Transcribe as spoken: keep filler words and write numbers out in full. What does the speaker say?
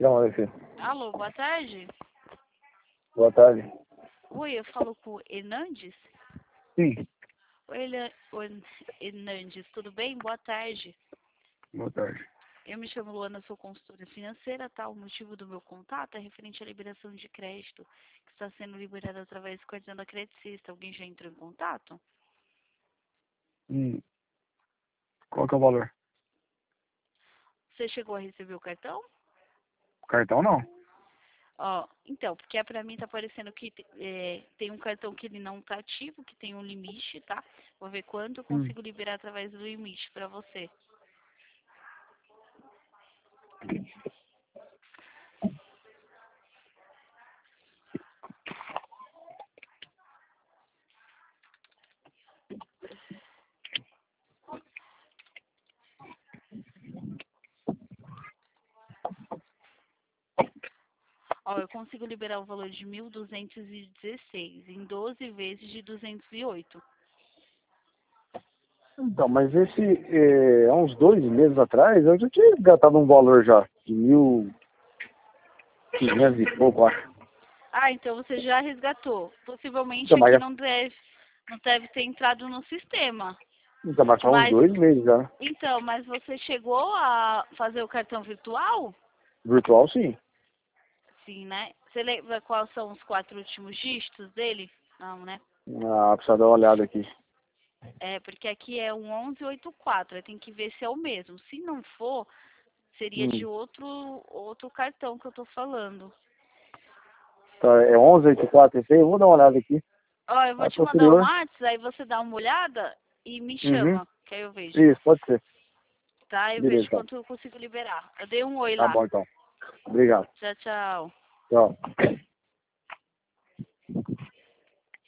Então, Alexandre. Alô, boa tarde. Boa tarde. Oi, eu falo com o Hernandes? Sim. Oi, Hernandes, Hernandes, tudo bem? Boa tarde. Boa tarde. Eu me chamo Luana, sou consultora financeira, tá? O motivo do meu contato é referente à liberação de crédito, que está sendo liberada através do cartão da Credicista. Alguém já entrou em contato? Hum. Qual que é o valor? Você chegou a receber o cartão? Cartão não. Ó, então, porque pra mim tá parecendo que é, tem um cartão que ele não tá ativo, que tem um limite, tá? Vou ver quanto eu Hum. consigo liberar através do limite pra você. Ó, eu consigo liberar o valor de mil duzentos e dezesseis em doze vezes de duzentos e oito. Então, mas esse, é, há uns dois meses atrás, eu já tinha gastado um valor já, de mil quinhentos e pouco, acho. Ah, então você já resgatou. Possivelmente Então, aqui mas, não deve, não deve ter entrado no sistema. então, mas faz uns Mas, dois meses já. então, mas você chegou a fazer o cartão virtual? Virtual, sim. Sim, né? Você lembra quais são os quatro últimos dígitos dele? Não, né? Ah, precisa dar uma olhada aqui. É, porque aqui é um onze oitenta e quatro, aí tem que ver se é o mesmo. Se não for, seria de Hum. outro outro cartão que eu tô falando. Tá, é onze oitenta e quatro esse aí? Eu vou dar uma olhada aqui. Ó, eu vou A te mandar um posterior? WhatsApp, aí você dá uma olhada e me Uhum. chama, que aí eu vejo. Isso, pode ser. Tá? Eu Beleza, vejo então. quanto eu consigo liberar. Eu dei um oi Tá lá. bom, então. Obrigado. Tchau, tchau. Tchau.